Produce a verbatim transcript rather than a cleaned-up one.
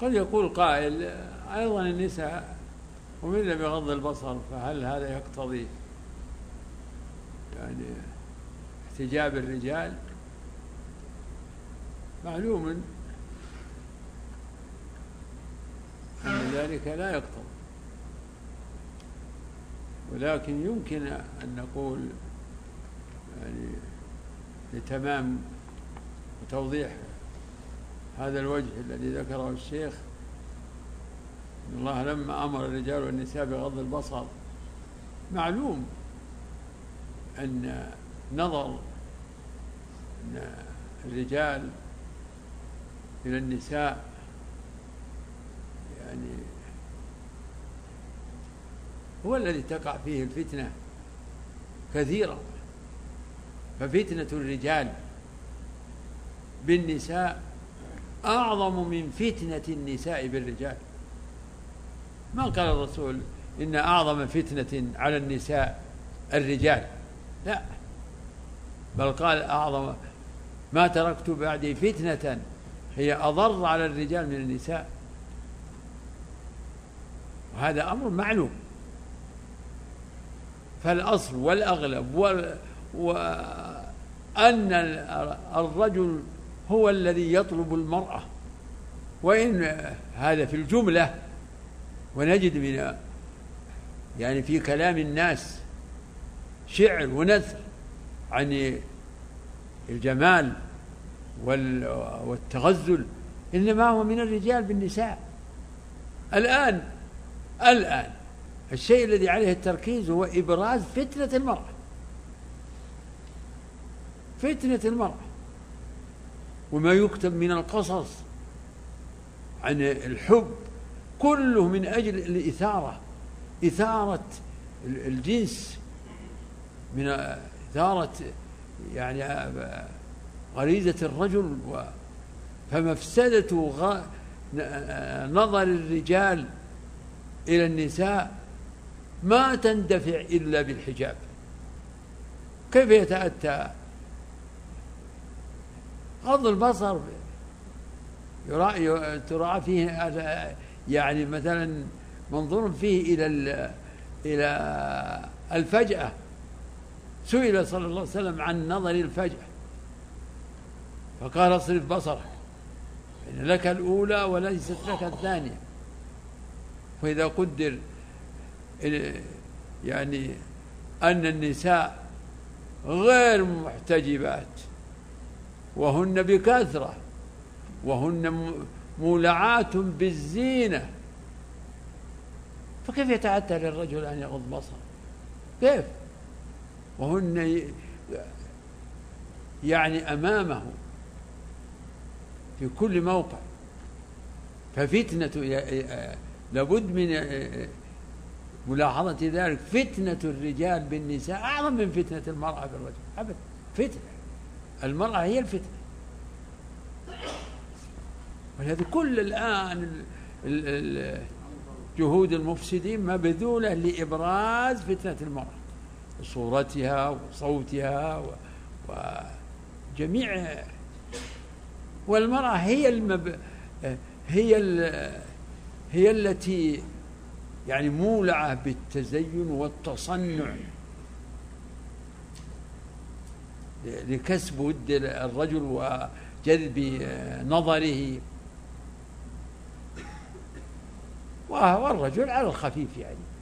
قد يقول قائل أيضا النساء أمرن بغض البصر، فهل هذا يقتضي يعني احتجاب الرجال؟ معلوم أن ذلك لا يقتضي، ولكن يمكن أن نقول يعني لتمام وتوضيح هذا الوجه الذي ذكره الشيخ، إن الله لما أمر الرجال والنساء بغض البصر، معلوم أن نظر الرجال إلى النساء يعني هو الذي تقع فيه الفتنة كثيرا. ففتنة الرجال بالنساء أعظم من فتنة النساء بالرجال. ما قال الرسول إن أعظم فتنة على النساء الرجال، لا، بل قال أعظم ما تركت بعدي فتنة هي أضر على الرجال من النساء، وهذا أمر معلوم. فالأصل والأغلب وأن الرجل هو الذي يطلب المرأة، وإن هذا في الجملة، ونجد من يعني في كلام الناس شعر ونثر عن الجمال والتغزل، إنما هو من الرجال بالنساء. الآن الآن الشيء الذي عليه التركيز هو إبراز فتنة المرأة، فتنة المرأة، وما يكتب من القصص عن الحب كله من أجل الإثارة، إثارة الجنس، من إثارة يعني غريزة الرجل. فمفسدة نظر الرجال إلى النساء ما تندفع إلا بالحجاب. كيف يتأتى غض البصر؟ يراعي تراعى فيه يعني مثلا منظور فيه إلى إلى الفجأة. سئل صلى الله عليه وسلم عن نظر الفجأة فقال اصرف بصرك إن لك الأولى وليست لك الثانية. فإذا قدر يعني أن النساء غير محتجبات وهن بكثرة وهن مولعات بالزينة، فكيف يتعتى للرجل أن يغض بصره؟ كيف وهن يعني أمامه في كل موقع؟ ففتنة لابد من ملاحظة ذلك. فتنة الرجال بالنساء أعظم من فتنة المرأة بالرجل أبدا. فتنة المرأة هي الفتنة. ولهذا كل الآن جهود المفسدين مبذولة لإبراز فتنة المرأة، صورتها وصوتها وجميع. والمرأة هي المب... هي ال... هي التي يعني مولعة بالتزين والتصنع لكسب ود الرجل وجذب نظره، والرجل على الخفيف يعني